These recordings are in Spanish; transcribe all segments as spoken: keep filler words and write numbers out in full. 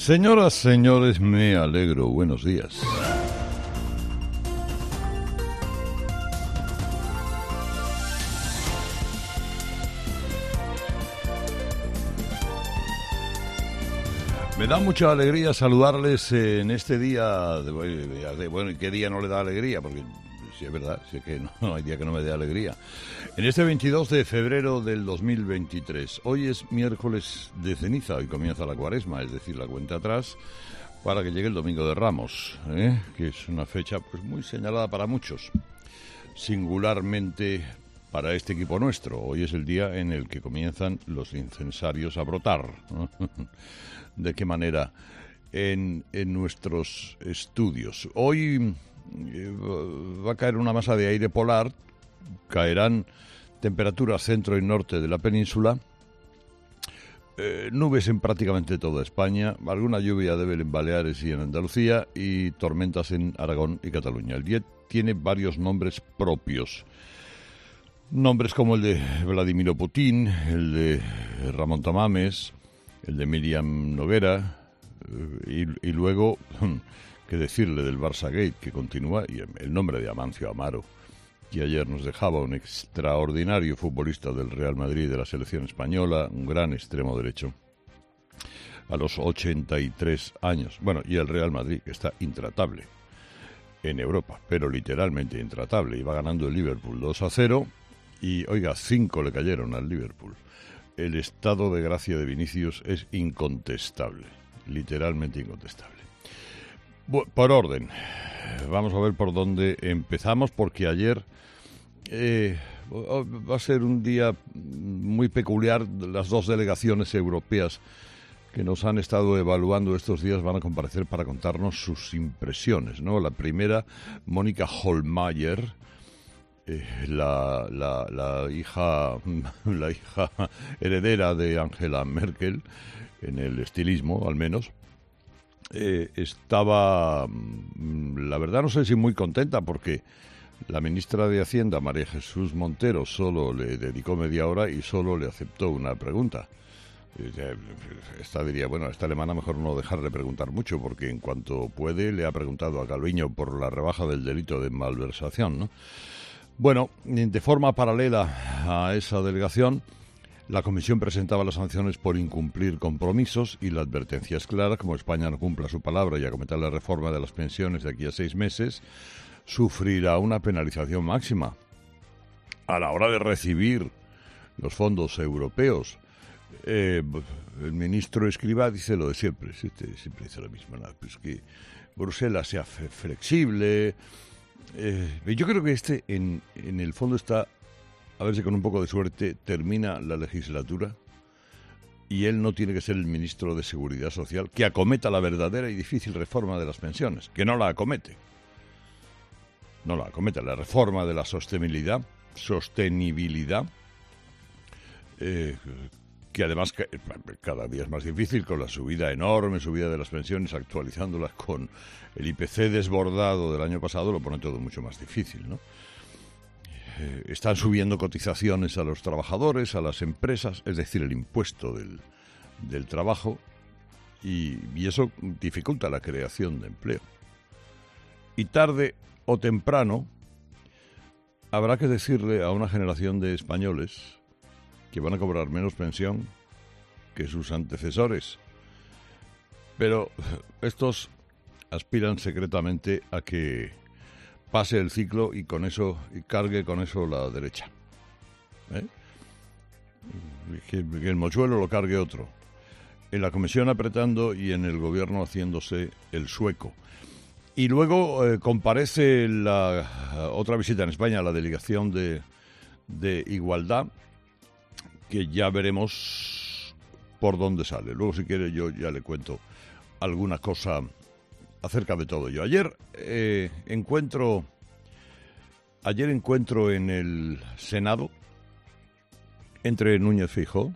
Señoras, señores, me alegro. Buenos días. Me da mucha alegría saludarles en este día. De, de, bueno, ¿y qué día no le da alegría? Porque sí, es verdad, sí que no, no hay día que no me dé alegría. En este veintidós de febrero del dos mil veintitrés. Hoy es miércoles de ceniza, hoy comienza la cuaresma, es decir, la cuenta atrás, para que llegue el Domingo de Ramos, ¿eh? Que es una fecha pues muy señalada para muchos, singularmente para este equipo nuestro. Hoy es el día en el que comienzan los incensarios a brotar, ¿no? ¿De qué manera? En, en nuestros estudios. Hoy eh, va a caer una masa de aire polar, caerán temperaturas centro y norte de la península, eh, nubes en prácticamente toda España, alguna lluvia débil en Baleares y en Andalucía y tormentas en Aragón y Cataluña. El día tiene varios nombres propios. Nombres como el de Vladimiro Putin, el de Ramón Tamames, el de Miriam Noguera, y, y luego, qué decirle del Barça Gate, que continúa, y el nombre de Amancio Amaro, que ayer nos dejaba, un extraordinario futbolista del Real Madrid, de la selección española, un gran extremo derecho, a los ochenta y tres años. Bueno, y el Real Madrid, que está intratable en Europa, pero literalmente intratable, iba ganando el Liverpool dos a cero, y, oiga, cinco le cayeron al Liverpool. El estado de gracia de Vinicius es incontestable, literalmente incontestable. Bueno, por orden, vamos a ver por dónde empezamos, porque ayer eh, va a ser un día muy peculiar. Las dos delegaciones europeas que nos han estado evaluando estos días van a comparecer para contarnos sus impresiones, ¿no? La primera, Mónica Hohlmeier, Eh, la, la, la hija la hija heredera de Angela Merkel, en el estilismo al menos, eh, estaba, la verdad no sé si muy contenta, porque la ministra de Hacienda, María Jesús Montero, solo le dedicó media hora y solo le aceptó una pregunta. Esta diría, bueno, a esta alemana mejor no dejarle preguntar mucho, porque en cuanto puede le ha preguntado a Calviño por la rebaja del delito de malversación, ¿no? Bueno, de forma paralela a esa delegación, la Comisión presentaba las sanciones por incumplir compromisos, y la advertencia es clara: como España no cumpla su palabra y acometa la reforma de las pensiones de aquí a seis meses, sufrirá una penalización máxima a la hora de recibir los fondos europeos. Eh, el ministro Escrivá dice lo de siempre, siempre, siempre dice lo mismo, ¿no? Pues que Bruselas sea flexible. Eh, yo creo que este, en, en el fondo, está, a ver si con un poco de suerte termina la legislatura y él no tiene que ser el ministro de Seguridad Social, que acometa la verdadera y difícil reforma de las pensiones, que no la acomete. No la acomete, la reforma de la sostenibilidad, sostenibilidad, eh, que además cada día es más difícil, con la subida enorme, subida de las pensiones, actualizándolas con el I P C desbordado del año pasado, lo pone todo mucho más difícil, ¿no? Eh, están subiendo cotizaciones a los trabajadores, a las empresas, es decir, el impuesto del, del trabajo, y, y eso dificulta la creación de empleo. Y tarde o temprano habrá que decirle a una generación de españoles que van a cobrar menos pensión que sus antecesores. Pero estos aspiran secretamente a que pase el ciclo y con eso y cargue con eso la derecha. ¿Eh? Que, que el mochuelo lo cargue otro. En la Comisión apretando y en el Gobierno haciéndose el sueco. Y luego eh, comparece la uh, otra visita en España, la delegación de, de Igualdad, que ya veremos por dónde sale. Luego, si quiere, yo ya le cuento alguna cosa acerca de todo ello. Ayer eh, encuentro, ayer encuentro en el Senado entre Núñez Feijóo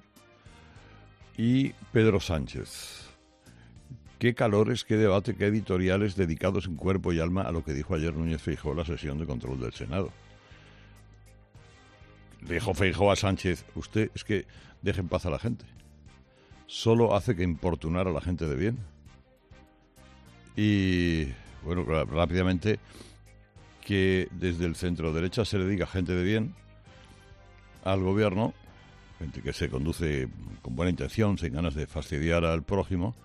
y Pedro Sánchez. Qué calores, qué debate, qué editoriales dedicados en cuerpo y alma a lo que dijo ayer Núñez Feijóo en la sesión de control del Senado. Dijo Feijóo a Sánchez: usted es que deje en paz a la gente. Solo hace que importunar a la gente de bien. Y, bueno, rápidamente, que desde el centro derecha se le diga gente de bien al gobierno, gente que se conduce con buena intención, sin ganas de fastidiar al prójimo,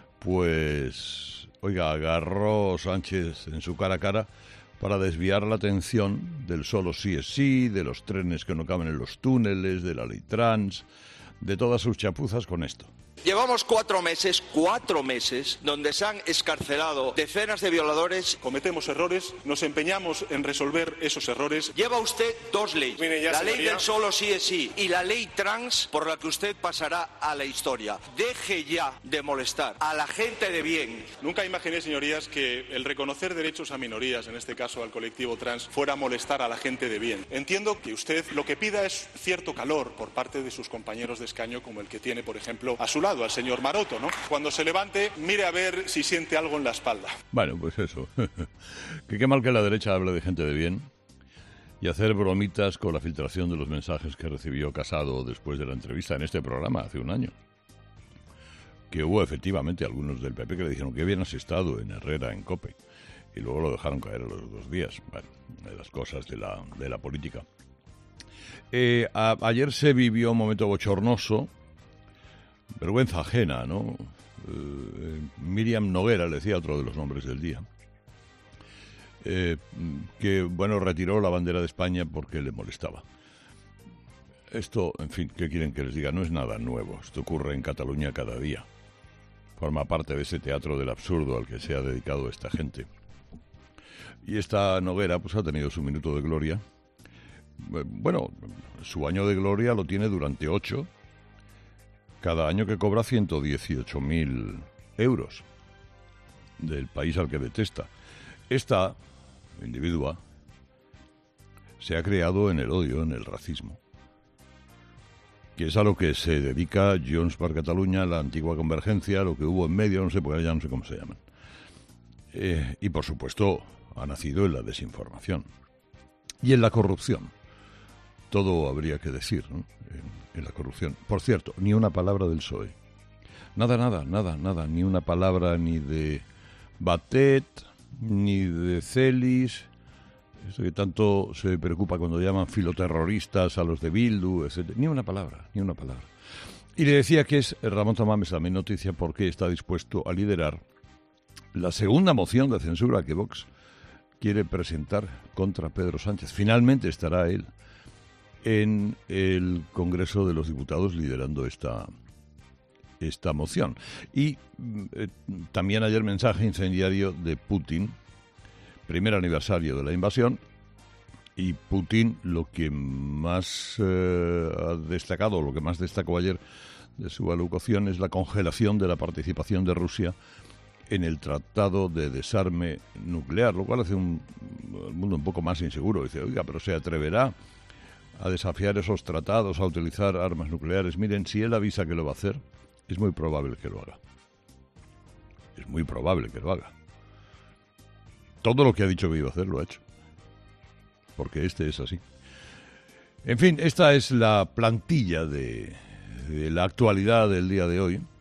pues, oiga, agarró Sánchez en su cara a cara para desviar la atención del solo sí es sí, de los trenes que no caben en los túneles, de la ley trans, de todas sus chapuzas con esto. Llevamos cuatro meses, cuatro meses, donde se han excarcelado decenas de violadores. Cometemos errores, nos empeñamos en resolver esos errores. Lleva usted dos leyes, Mire ya, la señoría. ley del solo sí es sí y la ley trans por la que usted pasará a la historia. Deje ya de molestar a la gente de bien. Nunca imaginé, señorías, que el reconocer derechos a minorías, en este caso al colectivo trans, fuera a molestar a la gente de bien. Entiendo que usted lo que pida es cierto calor por parte de sus compañeros de escaño, como el que tiene, por ejemplo, a su lado, al señor Maroto, ¿no? Cuando se levante, mire a ver si siente algo en la espalda. Bueno, pues eso. Que qué mal que la derecha hable de gente de bien y hacer bromitas con la filtración de los mensajes que recibió Casado después de la entrevista en este programa hace un año. Que hubo efectivamente algunos del P P que le dijeron que bien has estado en Herrera, en COPE, y luego lo dejaron caer a los dos días. Bueno, de las cosas de la, de la política. Eh, a, ayer se vivió un momento bochornoso, vergüenza ajena, ¿no? Eh, Miriam Noguera, le decía otro de los nombres del día, eh, que, bueno, retiró la bandera de España porque le molestaba. Esto, en fin, ¿qué quieren que les diga? No es nada nuevo. Esto ocurre en Cataluña cada día. Forma parte de ese teatro del absurdo al que se ha dedicado esta gente. Y esta Noguera, pues ha tenido su minuto de gloria. Bueno, su año de gloria lo tiene durante ocho. Cada año que cobra ciento dieciocho mil euros del país al que detesta. Esta individua se ha creado en el odio, en el racismo, que es a lo que se dedica Junts per Catalunya, la antigua Convergencia, lo que hubo en medio, no sé, porque ya no sé cómo se llaman. Eh, y por supuesto ha nacido en la desinformación y en la corrupción. Todo habría que decir, ¿no? En, en la corrupción. Por cierto, ni una palabra del P S O E. Nada, nada, nada, nada. Ni una palabra ni de Batet, ni de Celis, eso que tanto se preocupa cuando llaman filoterroristas a los de Bildu, etcétera. Ni una palabra, ni una palabra. Y le decía que es Ramón Tamames, también noticia, porque está dispuesto a liderar la segunda moción de censura que Vox quiere presentar contra Pedro Sánchez. Finalmente estará él en el Congreso de los Diputados liderando esta, esta moción. Y eh, también ayer mensaje incendiario de Putin, primer aniversario de la invasión, y Putin lo que más eh, ha destacado, lo que más destacó ayer de su alocución es la congelación de la participación de Rusia en el Tratado de Desarme Nuclear, lo cual hace un, un mundo un poco más inseguro. Dice, oiga, pero ¿se atreverá a desafiar esos tratados, a utilizar armas nucleares? Miren, si él avisa que lo va a hacer, es muy probable que lo haga. Es muy probable que lo haga. Todo lo que ha dicho que iba a hacer lo ha hecho. Porque este es así. En fin, esta es la plantilla de, de la actualidad del día de hoy.